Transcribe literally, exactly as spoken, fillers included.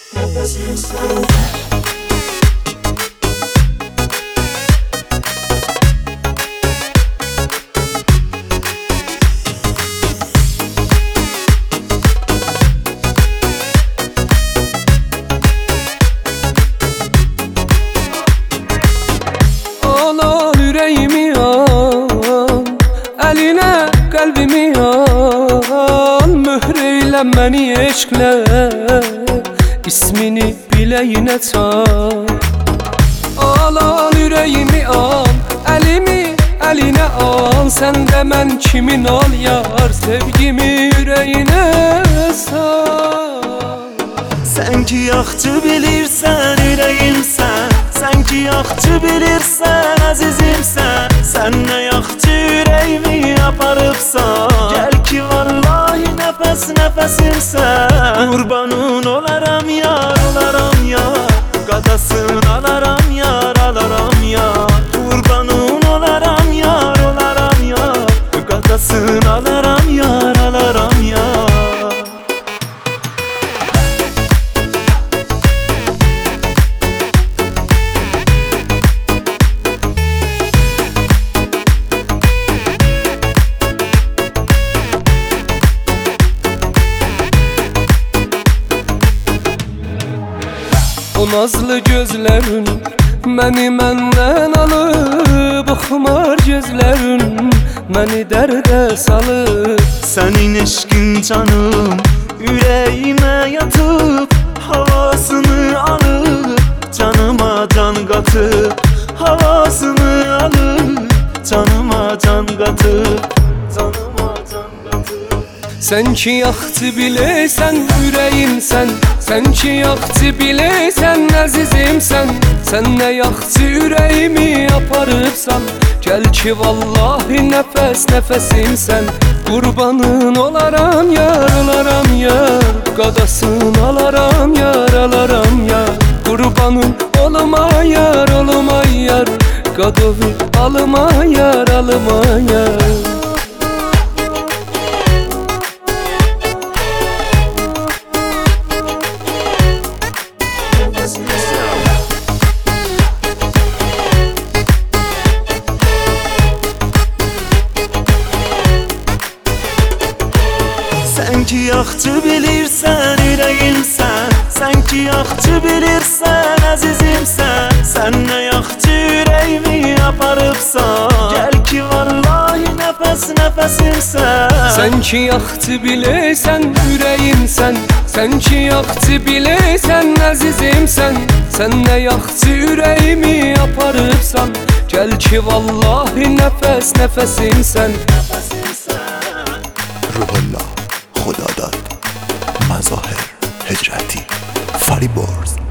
Eline kalbimi al, mühreyle beni eşkle, ismini bileğine çal. Al al yüreğimi al, elimi eline al, sen de ben kimin ol yar, sevgimi yüreğine sal. Sen ki yaxşı bilirsən ürəyimsən, sen ki yaxşı bilirsən əzizimsən, sen ne yaxşı ürəyimi aparıbsan. Gel ki vallahi nəfəs nəfəsimsən, qurbanın olaram yar, olaram yar, qadasın alaram yar, alaram yar, qurbanın olaram yar, olaram yar, qadasın alaram yar, alaram yar. O nazlı gözlerin məni məndən alıb, o xumar gözlerin məni dərdə salıb. Senin eşkin canım yüreğime yatıp, havasını alıp canıma can katıp, havasını alıp canıma can katıp, canıma can katıp. Sen ki yaxşı bilirsən ürəyimsən, sen ki yaxşı bilirsən əzizimsən, sen nə yaxşı ürəyimi aparıbsan. Gel ki vallahi nəfəs nəfəsimsən, qurbanın olaram yar, olaram yar, qadasın alaram yar, alaram yar, qurbanın olma yar, olma yar, qadovi alma yar, alma yar. Sen ki yaxşı bilirsən ürəyimsən, sen ki yaxşı bilirsən əzizimsən, sen ne yaxşı ürəyimi aparıbsan. Gel ki vallahi nəfəs nəfəsimsən, sen ki yaxşı bilirsən ürəyimsən, sen ki yaxşı bilirsən əzizimsən, sen nə yaxşı ürəyimi aparıbsan. Gel ki vallahi nəfəs nəfəsimsən. روح الله خدا داد مظاهر هجرتی فریبرز